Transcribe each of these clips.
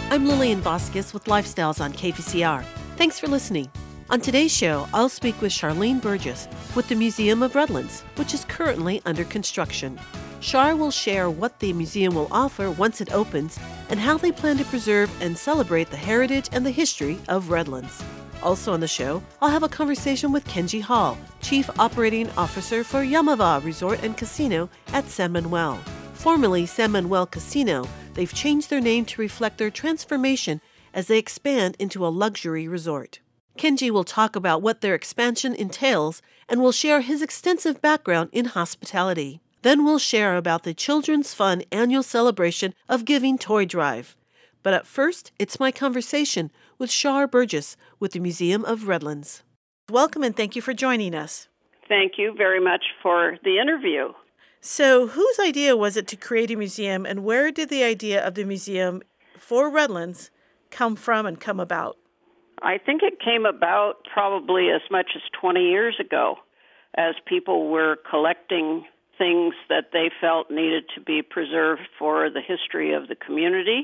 I'm Lillian Vasquez with Lifestyles on KVCR. Thanks for listening. On today's show, I'll speak with Charlene Burgess with the Museum of Redlands, which is currently under construction. Char will share what the museum will offer once it opens and how they plan to preserve and celebrate the heritage and the history of Redlands. Also on the show, I'll have a conversation with Kenji Hall, Chief Operating Officer for Yamava Resort and Casino at San Manuel. Formerly San Manuel Casino, they've changed their name to reflect their transformation as they expand into a luxury resort. Kenji will talk about what their expansion entails and will share his extensive background in hospitality. Then we'll share about the Children's Fund annual celebration of Giving Toy Drive. But at first, it's my conversation with Char Burgess with the Museum of Redlands. Welcome and thank you for joining us. Thank you very much for the interview. So, whose idea was it to create a museum, and where did the idea of the museum for Redlands come from and come about? I think it came about probably as much as 20 years ago, as people were collecting things that they felt needed to be preserved for the history of the community.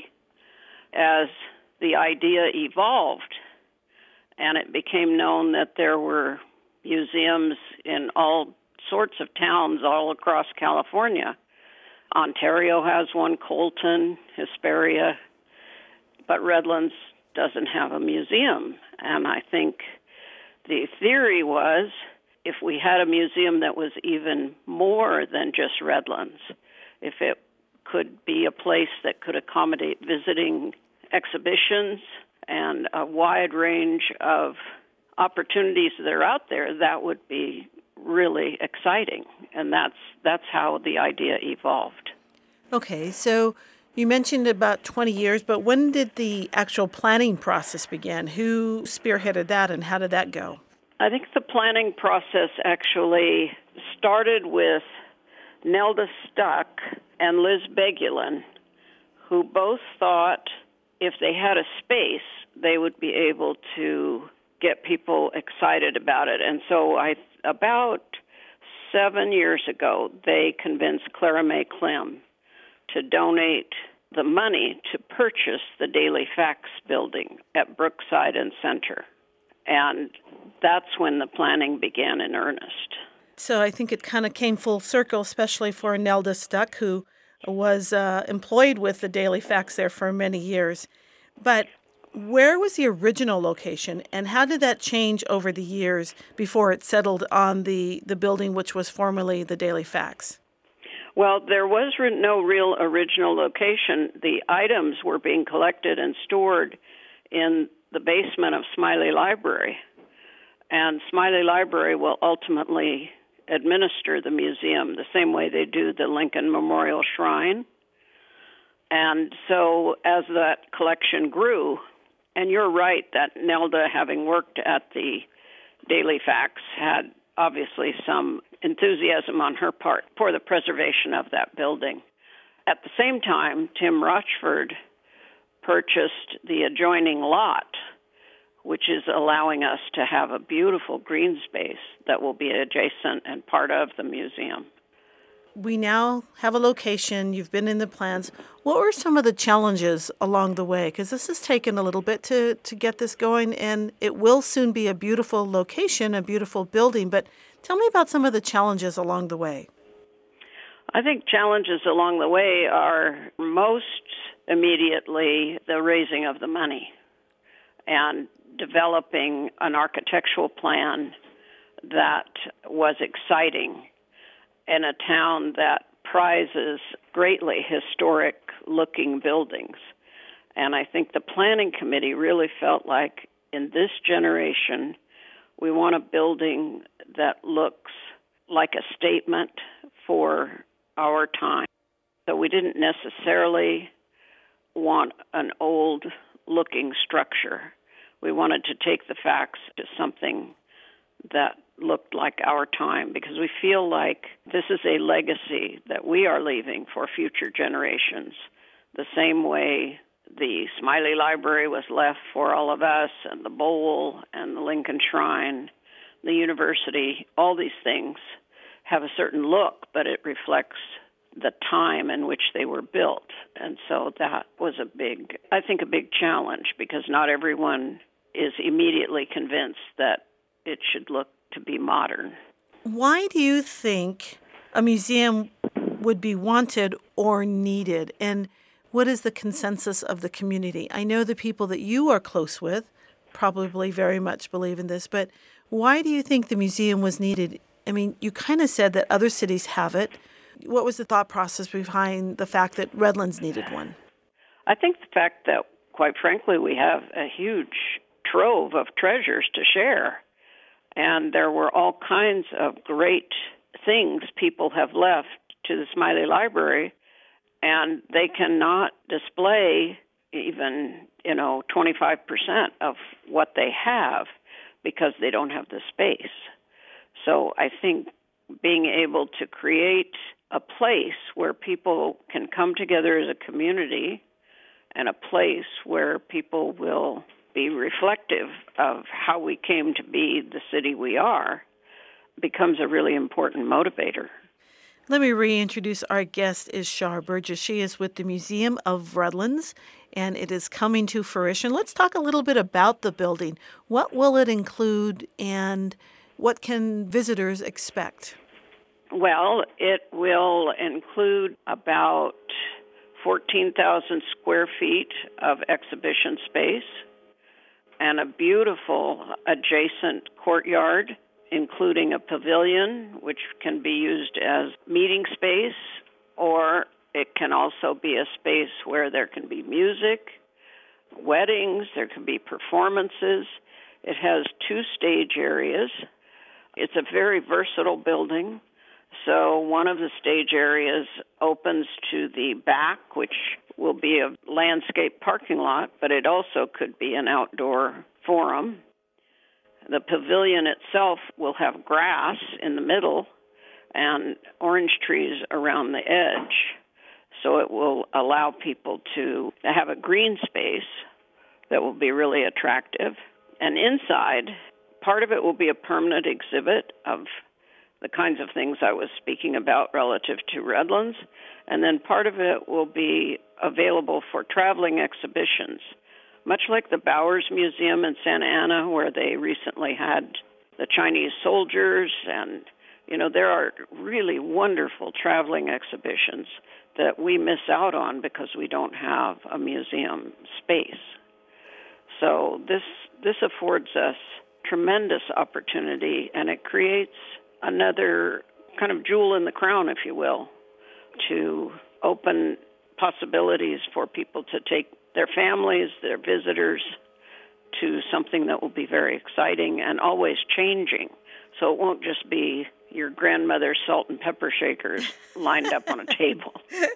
As the idea evolved, and it became known that there were museums in all sorts of towns all across California. Ontario has one, Colton, Hesperia, but Redlands doesn't have a museum. And I think the theory was if we had a museum that was even more than just Redlands, if it could be a place that could accommodate visiting exhibitions and a wide range of opportunities that are out there, that would be really exciting. And that's how the idea evolved. Okay, so you mentioned about 20 years, but when did the actual planning process begin? Who spearheaded that and how did that go? I think the planning process actually started with Nelda Stuck and Liz Begulin, who both thought if they had a space, they would be able to get people excited about it. And so about 7 years ago, they convinced Clara Mae Klim to donate the money to purchase the Daily Facts building at Brookside and Center. And that's when the planning began in earnest. So I think it kind of came full circle, especially for Nelda Stuck, who was employed with the Daily Facts there for many years. But where was the original location, and how did that change over the years before it settled on the building which was formerly the Daily Facts? Well, there was no real original location. The items were being collected and stored in the basement of Smiley Library. And Smiley Library will ultimately administer the museum the same way they do the Lincoln Memorial Shrine. And so as that collection grew, and you're right that Nelda, having worked at the Daily Facts, had obviously some enthusiasm on her part for the preservation of that building. At the same time, Tim Rochford purchased the adjoining lot, which is allowing us to have a beautiful green space that will be adjacent and part of the museum. We now have a location. You've been in the plans. What were some of the challenges along the way? Because this has taken a little bit to get this going, and it will soon be a beautiful location, a beautiful building. But tell me about some of the challenges along the way. I think challenges along the way are most immediately the raising of the money and developing an architectural plan that was exciting in a town that prizes greatly historic-looking buildings. And I think the planning committee really felt like in this generation, we want a building that looks like a statement for our time. So we didn't necessarily want an old-looking structure. We wanted to take the facts to something that looked like our time, because we feel like this is a legacy that we are leaving for future generations, the same way the Smiley Library was left for all of us, and the Bowl, and the Lincoln Shrine, the university. All these things have a certain look, but it reflects the time in which they were built. And so that was a big challenge, because not everyone is immediately convinced that it should look to be modern. Why do you think a museum would be wanted or needed? And what is the consensus of the community? I know the people that you are close with probably very much believe in this, but why do you think the museum was needed? I mean, you kind of said that other cities have it. What was the thought process behind the fact that Redlands needed one? I think the fact that, quite frankly, we have a huge trove of treasures to share. And there were all kinds of great things people have left to the Smiley Library, and they cannot display even, 25% of what they have because they don't have the space. So I think being able to create a place where people can come together as a community, and a place where people will be reflective of how we came to be the city we are, becomes a really important motivator. Let me reintroduce our guest is Char Burgess. She is with the Museum of Redlands, and it is coming to fruition. Let's talk a little bit about the building. What will it include, and what can visitors expect? Well, it will include about 14,000 square feet of exhibition space and a beautiful adjacent courtyard, including a pavilion, which can be used as meeting space, or it can also be a space where there can be music, weddings, there can be performances. It has 2 stage areas. It's a very versatile building. So one of the stage areas opens to the back, which will be a landscape parking lot, but it also could be an outdoor forum. The pavilion itself will have grass in the middle and orange trees around the edge. So it will allow people to have a green space that will be really attractive. And inside, part of it will be a permanent exhibit of the kinds of things I was speaking about relative to Redlands. And then part of it will be available for traveling exhibitions, much like the Bowers Museum in Santa Ana, where they recently had the Chinese soldiers. And, there are really wonderful traveling exhibitions that we miss out on because we don't have a museum space. So this affords us tremendous opportunity, and it creates another kind of jewel in the crown, if you will, to open possibilities for people to take their families, their visitors, to something that will be very exciting and always changing. So it won't just be your grandmother's salt and pepper shakers lined up on a table.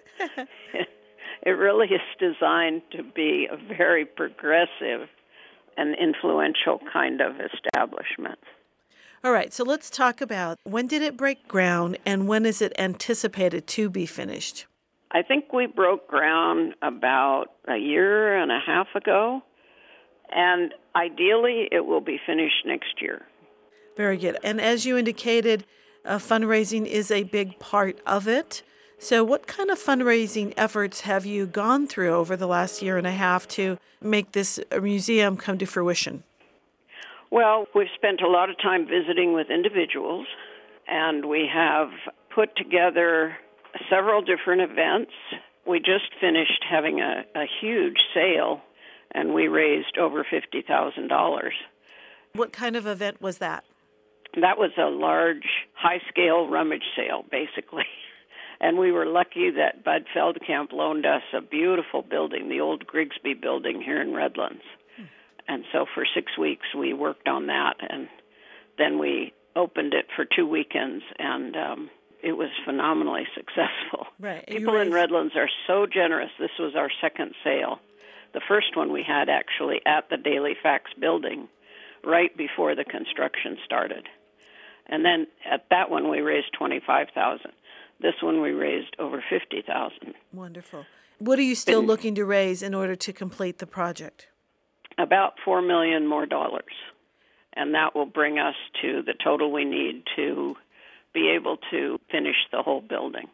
It really is designed to be a very progressive and influential kind of establishment. All right, so let's talk about, when did it break ground and when is it anticipated to be finished? I think we broke ground about a year and a half ago, and ideally it will be finished next year. Very good. And as you indicated, fundraising is a big part of it. So what kind of fundraising efforts have you gone through over the last year and a half to make this museum come to fruition? Well, we've spent a lot of time visiting with individuals, and we have put together several different events. We just finished having a huge sale, and we raised over $50,000. What kind of event was that? That was a large, high-scale rummage sale, basically. And we were lucky that Bud Feldkamp loaned us a beautiful building, the old Grigsby building here in Redlands. And so for 6 weeks we worked on that, and then we opened it for 2 weekends, and it was phenomenally successful. Right. People in Redlands are so generous. This was our second sale. The first one we had actually at the Daily Fax building right before the construction started. And then at that one we raised $25,000. This one we raised over $50,000. Wonderful. What are you still looking to raise in order to complete the project? About $4 million more. And that will bring us to the total we need to be able to finish the whole building.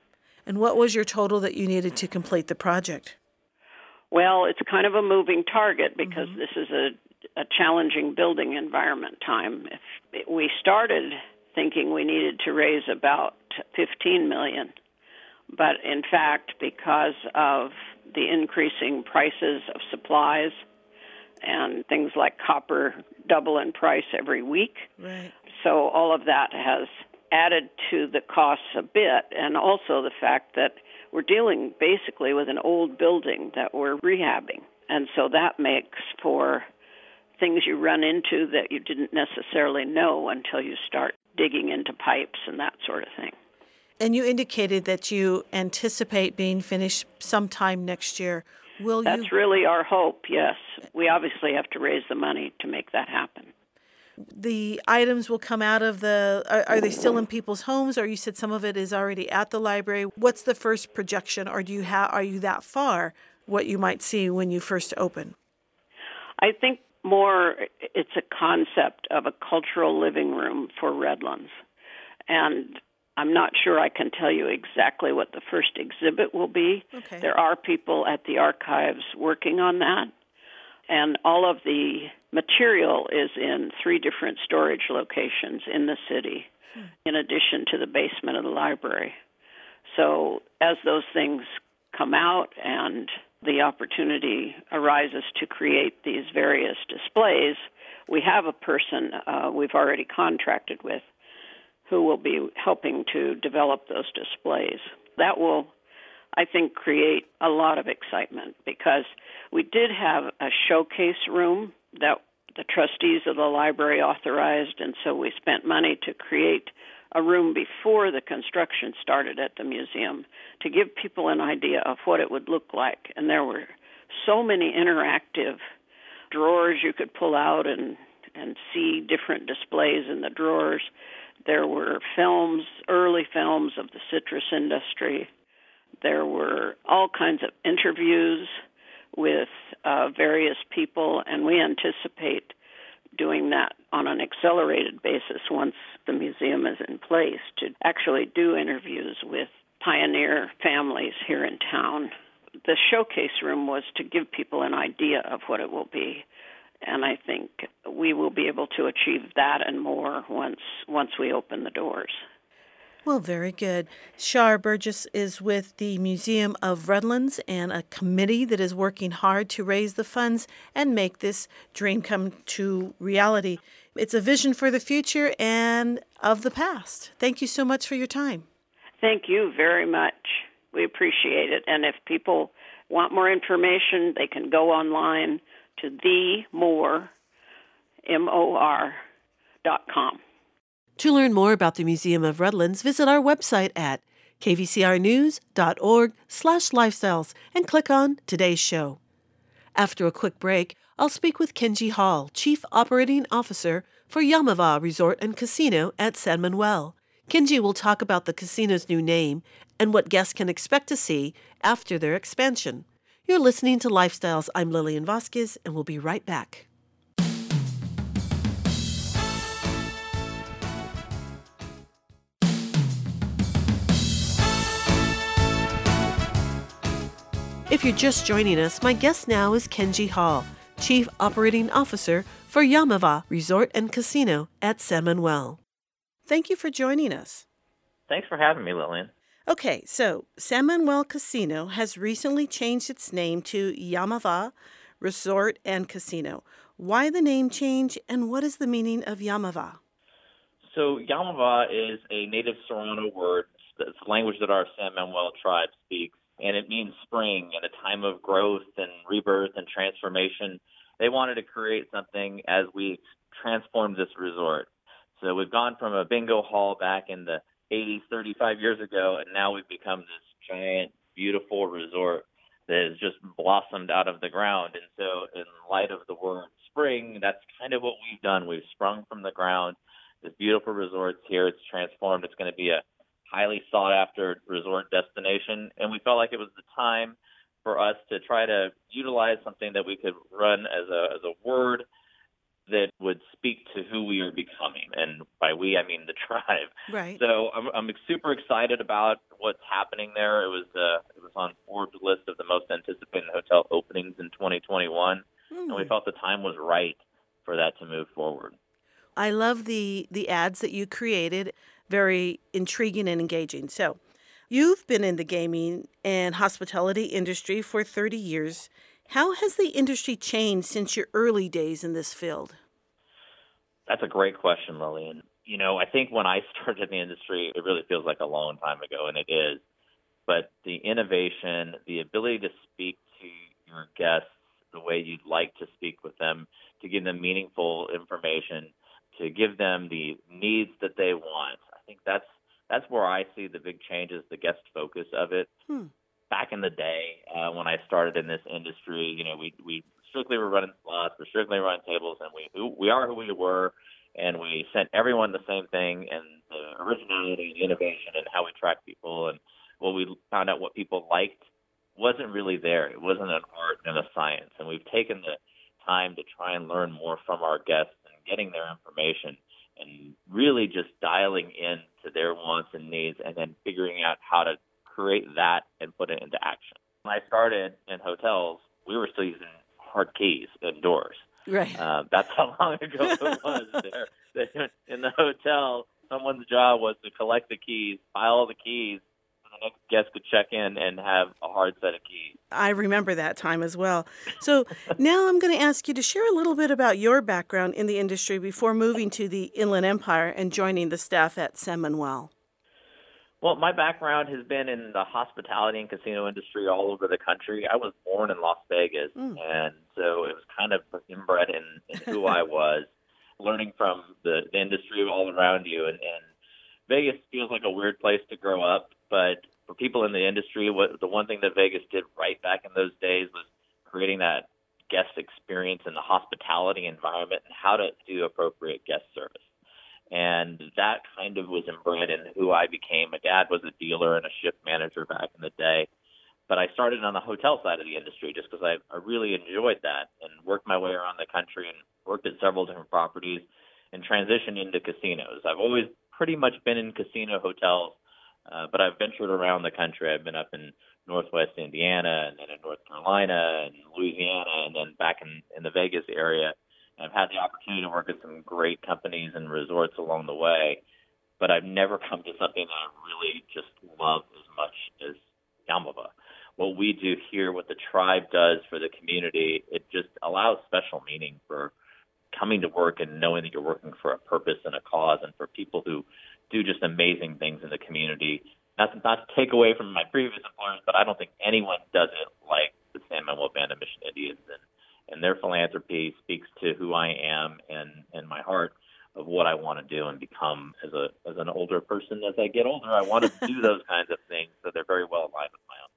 And what was your total that you needed to complete the project? Well, it's kind of a moving target because this is a challenging building environment time. If we started thinking we needed to raise about $15 million, but in fact, because of the increasing prices of supplies and things like copper double in price every week, Right. so all of that has added to the costs a bit, and also the fact that we're dealing basically with an old building that we're rehabbing. And so that makes for things you run into that you didn't necessarily know until you start digging into pipes and that sort of thing. And you indicated that you anticipate being finished sometime next year. That's really our hope, yes. We obviously have to raise the money to make that happen. The items will come out of are they still in people's homes, or you said some of it is already at the library? What's the first projection, or are you that far, what you might see when you first open? I think more it's a concept of a cultural living room for Redlands. And I'm not sure I can tell you exactly what the first exhibit will be. Okay. There are people at the archives working on that. And all of the material is in 3 different storage locations in the city, in addition to the basement of the library. So as those things come out and the opportunity arises to create these various displays, we have a person we've already contracted with who will be helping to develop those displays. That will, I think, create a lot of excitement because we did have a showcase room that the trustees of the library authorized, and so we spent money to create a room before the construction started at the museum to give people an idea of what it would look like. And there were so many interactive drawers you could pull out and see different displays in the drawers. There were films, early films of the citrus industry. There were all kinds of interviews with various people, and we anticipate doing that on an accelerated basis once the museum is in place to actually do interviews with pioneer families here in town. The showcase room was to give people an idea of what it will be, and I think we will be able to achieve that and more once we open the doors. Well, very good. Shar Burgess is with the Museum of Redlands and a committee that is working hard to raise the funds and make this dream come to reality. It's a vision for the future and of the past. Thank you so much for your time. Thank you very much. We appreciate it. And if people want more information, they can go online to themore.com. To learn more about the Museum of Redlands, visit our website at kvcrnews.org/lifestyles and click on Today's Show. After a quick break, I'll speak with Kenji Hall, Chief Operating Officer for Yamava Resort and Casino at San Manuel. Kenji will talk about the casino's new name and what guests can expect to see after their expansion. You're listening to Lifestyles. I'm Lillian Vasquez, and we'll be right back. If you're just joining us, my guest now is Kenji Hall, Chief Operating Officer for Yamava Resort and Casino at San Manuel. Thank you for joining us. Thanks for having me, Lillian. Okay, so San Manuel Casino has recently changed its name to Yamava Resort and Casino. Why the name change, and what is the meaning of Yamava? So Yamava is a native Serrano word. It's a language that our San Manuel tribe speaks, and it means spring and a time of growth and rebirth and transformation. They wanted to create something as we transformed this resort. So we've gone from a bingo hall back in the 80s, 35 years ago, and now we've become this giant, beautiful resort that has just blossomed out of the ground. And so in light of the word spring, that's kind of what we've done. We've sprung from the ground. This beautiful resort's here. It's transformed. It's going to be a highly sought-after resort destination, and we felt like it was the time for us to try to utilize something that we could run as a word that would speak to who we are becoming. And by we, I mean the tribe. Right. So I'm super excited about what's happening there. It was on Forbes' list of the most anticipated hotel openings in 2021, and we felt the time was right for that to move forward. I love the ads that you created, very intriguing and engaging. So, you've been in the gaming and hospitality industry for 30 years. How has the industry changed since your early days in this field? That's a great question, Lillian. I think when I started in the industry, it really feels like a long time ago, and it is. But the innovation, the ability to speak to your guests the way you'd like to speak with them, to give them meaningful information, to give them the needs that they want. I think that's where I see the big changes, the guest focus of it. Back in the day, when I started in this industry, we strictly were running slots, we strictly running tables, and we are who we were, and we sent everyone the same thing, and the originality and innovation and how we track people and what we found out what people liked wasn't really there. It wasn't an art and a science, and we've taken the time to try and learn more from our guests and getting their information and really just dialing in to their wants and needs and then figuring out how to create that and put it into action. When I started in hotels, we were still using hard keys indoors. Right. That's how long ago it was there. In the hotel, someone's job was to collect the keys, file the keys, so the next guest could check in and have a hard set of keys. I remember that time as well. So now I'm going to ask you to share a little bit about your background in the industry before moving to the Inland Empire and joining the staff at San Manuel. Well, my background has been in the hospitality and casino industry all over the country. I was born in Las Vegas, and so it was kind of inbred in who I was, learning from the industry all around you. And Vegas feels like a weird place to grow up, but for people in the industry, the one thing that Vegas did right back in those days was creating that guest experience in the hospitality environment and how to do appropriate guest service. And that kind of was inbred in who I became. My dad was a dealer and a shift manager back in the day. But I started on the hotel side of the industry just because I really enjoyed that and worked my way around the country and worked at several different properties and transitioned into casinos. I've always pretty much been in casino hotels, but I've ventured around the country. I've been up in Northwest Indiana and then in North Carolina and Louisiana and then back in the Vegas area. I've had the opportunity to work at some great companies and resorts along the way, but I've never come to something that I really just love as much as Yaamava'. What we do here, what the tribe does for the community, it just allows special meaning for coming to work and knowing that you're working for a purpose and a cause, and for people who do just amazing things in the community. Not to take away from my previous employers, but I don't think anyone does it like the San Manuel Band of Mission Indians. And their philanthropy speaks to who I am and my heart of what I want to do and become as an older person. As I get older, I want to do those kinds of things, so they're very well aligned with my own.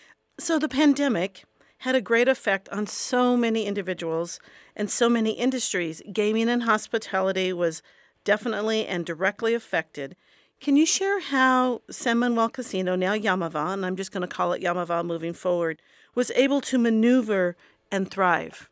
So the pandemic had a great effect on so many individuals and so many industries. Gaming and hospitality was definitely and directly affected. Can you share how San Manuel Casino, now Yaamava', and I'm just going to call it Yaamava' moving forward, was able to maneuver and thrive?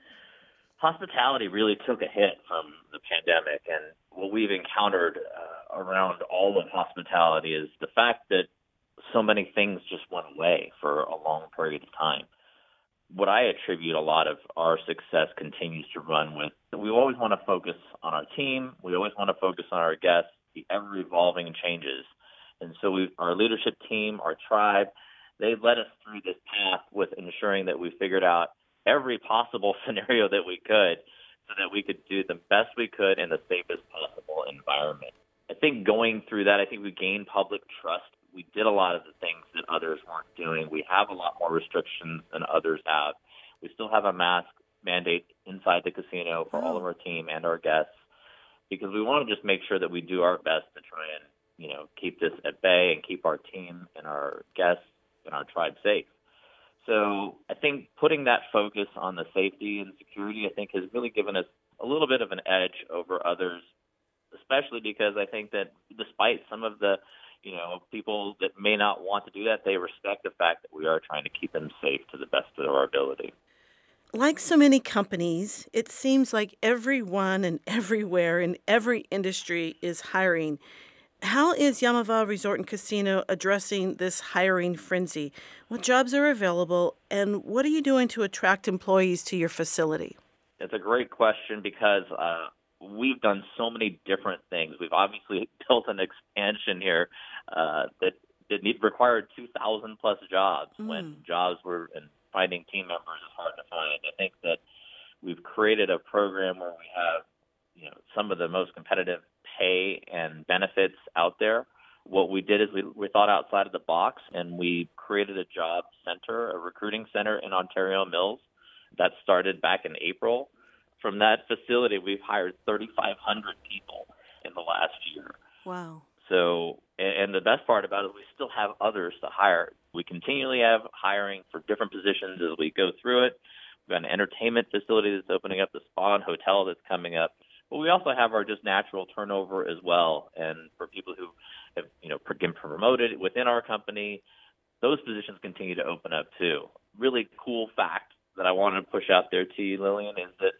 Hospitality really took a hit from the pandemic, and what we've encountered around all of hospitality is the fact that so many things just went away for a long period of time. What I attribute a lot of our success continues to run with, we always want to focus on our team, we always want to focus on our guests, the ever-evolving changes. And so our leadership team, our tribe, they led us through this path with ensuring that we figured out every possible scenario that we could so that we could do the best we could in the safest possible environment. I think going through that, I think we gained public trust. We did a lot of the things that others weren't doing. We have a lot more restrictions than others have. We still have a mask mandate inside the casino for all of our team and our guests because we want to just make sure that we do our best to try and, keep this at bay and keep our team and our guests and our tribe safe. So I think putting that focus on the safety and security, I think, has really given us a little bit of an edge over others, especially because I think that despite some of the, people that may not want to do that, they respect the fact that we are trying to keep them safe to the best of our ability. Like so many companies, it seems like everyone and everywhere in every industry is hiring. How is Yamava Resort and Casino addressing this hiring frenzy? What jobs are available, and what are you doing to attract employees to your facility? It's a great question because we've done so many different things. We've obviously built an expansion here that required 2,000 plus jobs when jobs were and finding team members is hard to find. I think that we've created a program where we have some of the most competitive pay and benefits out there. What we did is we thought outside of the box, and we created a job center, a recruiting center in Ontario Mills. That started back in April. From that facility, we've hired 3,500 people in the last year. Wow. So, and the best part about it is we still have others to hire. We continually have hiring for different positions as we go through it. We've got an entertainment facility that's opening up, the spa and hotel that's coming up. But we also have our just natural turnover as well. And for people who have, been promoted within our company, those positions continue to open up too. Really cool fact that I wanted to push out there to you, Lillian, is that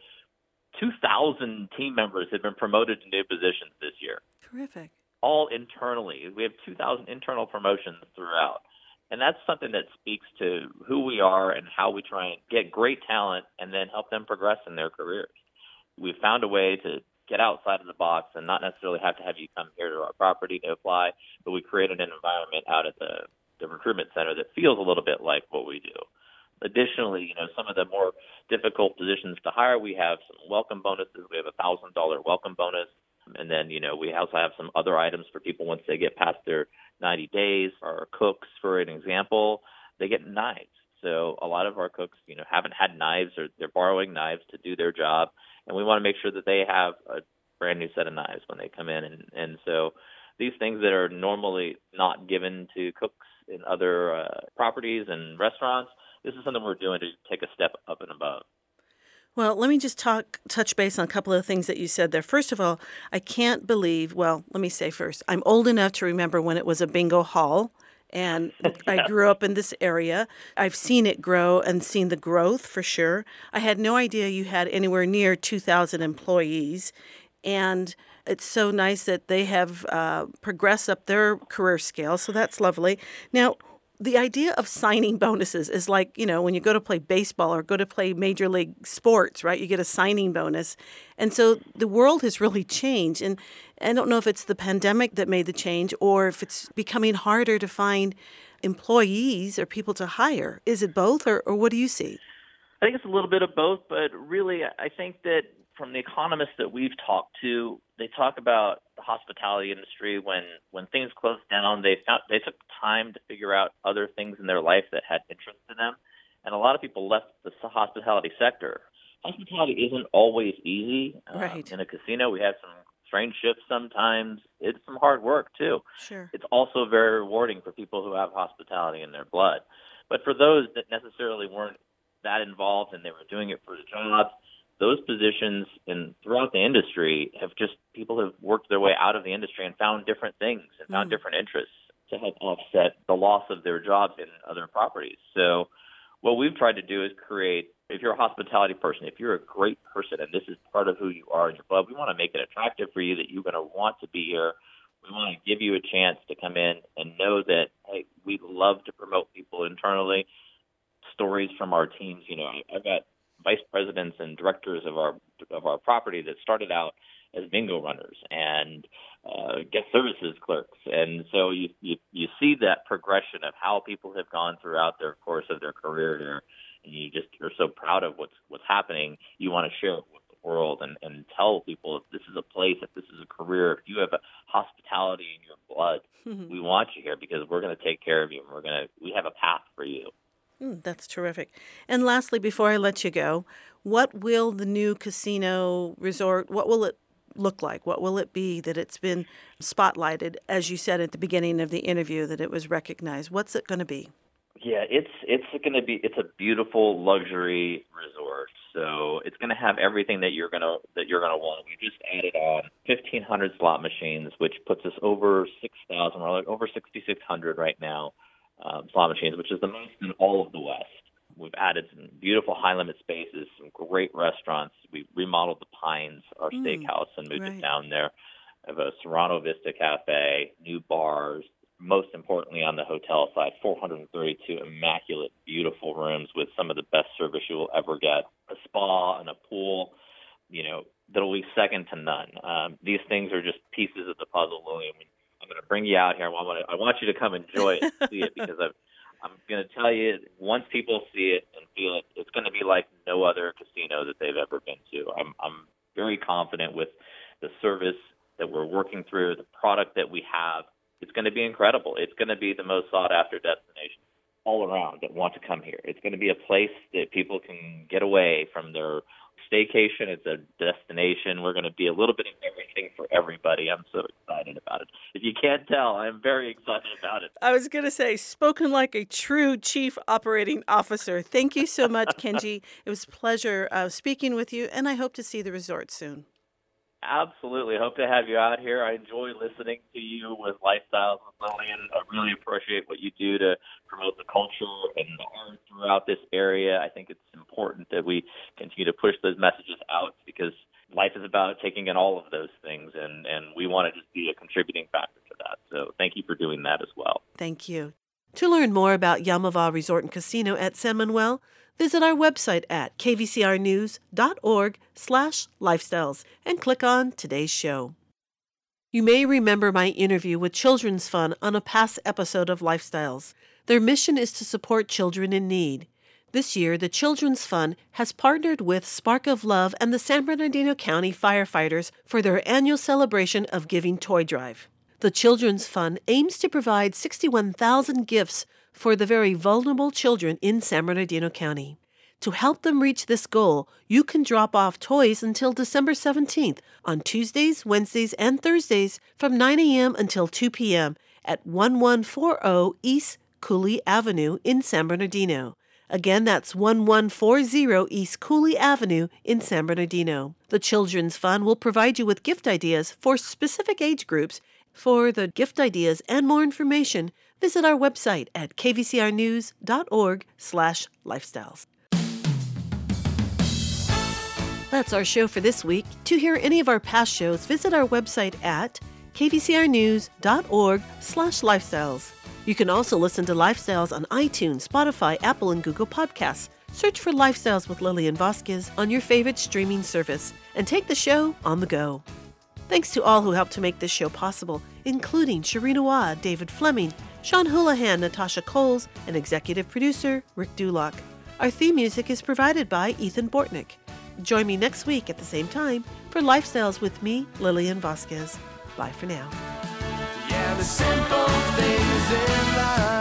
2,000 team members have been promoted to new positions this year. Terrific. All internally. We have 2,000 internal promotions throughout. And that's something that speaks to who we are and how we try and get great talent and then help them progress in their careers. We've found a way to get outside of the box and not necessarily have to have you come here to our property to apply, but we created an environment out at the recruitment center that feels a little bit like what we do. Additionally, some of the more difficult positions to hire, we have some welcome bonuses. We have a $1,000 welcome bonus. And then, we also have some other items for people once they get past their 90 days. Our cooks, for an example, they get knives. So a lot of our cooks, haven't had knives or they're borrowing knives to do their job. And we want to make sure that they have a brand new set of knives when they come in. And so these things that are normally not given to cooks in other properties and restaurants, this is something we're doing to take a step up and above. Well, let me just touch base on a couple of things that you said there. First of all, I can't believe, well, let me say first, I'm old enough to remember when it was a bingo hall, and I grew up in this area. I've seen it grow and seen the growth for sure. I had no idea you had anywhere near 2,000 employees, and it's so nice that they have progressed up their career scale, so that's lovely. Now, the idea of signing bonuses is like, when you go to play baseball or go to play major league sports, right? You get a signing bonus. And so the world has really changed. And I don't know if it's the pandemic that made the change or if it's becoming harder to find employees or people to hire. Is it both or what do you see? I think it's a little bit of both, but really I think that from the economists that we've talked to, they talk about the hospitality industry. When things closed down, they took time to figure out other things in their life that had interest to them. And a lot of people left the hospitality sector. Hospitality isn't always easy. Right. In a casino, we have some strange shifts sometimes. It's some hard work, too. Sure. It's also very rewarding for people who have hospitality in their blood. But for those that necessarily weren't that involved and they were doing it for the jobs, those positions throughout the industry people have worked their way out of the industry and found different things and found different interests to help offset the loss of their jobs in other properties. So what we've tried to do is create, if you're a hospitality person, if you're a great person and this is part of who you are in your club, we want to make it attractive for you that you're going to want to be here. We want to give you a chance to come in and know that, hey, we love to promote people internally. Stories from our teams, I've got vice presidents and directors of our property that started out as bingo runners and guest services clerks. And so you see that progression of how people have gone throughout their course of their career here, and you're so proud of what's happening. You want to share it with the world and tell people if this is a place, if this is a career, if you have a hospitality in your blood, we want you here because we're going to take care of you and we have a path for you. That's terrific. And lastly, before I let you go, what will the new casino resort, what will it look like? What will it be that it's been spotlighted, as you said at the beginning of the interview, that it was recognized? What's it going to be? Yeah, it's a beautiful luxury resort. So it's going to have everything that you're going to want. We just added on 1,500 slot machines, which puts us over 6,000. We're like over 6,600 right now. Slot machines, which is the most in all of the West. We've added some beautiful high-limit spaces, some great restaurants. We remodeled the Pines, our steakhouse, and moved it down there. We have a Serrano Vista Cafe, new bars. Most importantly, on the hotel side, 432 immaculate, beautiful rooms with some of the best service you will ever get. A spa and a pool, that'll be second to none. These things are just pieces of the puzzle, Lily. I'm going to bring you out here. I want you to come enjoy it and see it, because I'm going to tell you, once people see it and feel it, it's going to be like no other casino that they've ever been to. I'm very confident with the service that we're working through, the product that we have. It's going to be incredible. It's going to be the most sought-after destination all around that want to come here. It's going to be a place that people can get away from their staycation. It's a destination. We're going to be a little bit of everything for everybody. I'm so excited about it. If you can't tell, I'm very excited about it. I was going to say, spoken like a true chief operating officer. Thank you so much, Kenji. It was a pleasure speaking with you, and I hope to see the resort soon. Absolutely. Hope to have you out here. I enjoy listening to you with Lifestyles with Lillian. I really appreciate what you do to promote the culture and the art throughout this area. I think it's important that we continue to push those messages out, because life is about taking in all of those things, and we want to just be a contributing factor to that. So thank you for doing that as well. Thank you. To learn more about Yamava Resort and Casino at San Manuel, visit our website at kvcrnews.org/lifestyles and click on today's show. You may remember my interview with Children's Fund on a past episode of Lifestyles. Their mission is to support children in need. This year, the Children's Fund has partnered with Spark of Love and the San Bernardino County firefighters for their annual celebration of Giving Toy Drive. The Children's Fund aims to provide 61,000 gifts for the very vulnerable children in San Bernardino County. To help them reach this goal, you can drop off toys until December 17th on Tuesdays, Wednesdays, and Thursdays from 9 a.m. until 2 p.m. at 1140 East Cooley Avenue in San Bernardino. Again, that's 1140 East Cooley Avenue in San Bernardino. The Children's Fund will provide you with gift ideas for specific age groups. For the gift ideas and more information, visit our website at kvcrnews.org/lifestyles. That's our show for this week. To hear any of our past shows, visit our website at kvcrnews.org/lifestyles. You can also listen to Lifestyles on iTunes, Spotify, Apple, and Google Podcasts. Search for Lifestyles with Lillian Vasquez on your favorite streaming service and take the show on the go. Thanks to all who helped to make this show possible, including Sharina Waugh, David Fleming, Sean Houlihan, Natasha Coles, and executive producer Rick Dulock. Our theme music is provided by Ethan Bortnick. Join me next week at the same time for Lifestyles with me, Lillian Vasquez. Bye for now. Yeah, the simple things in life.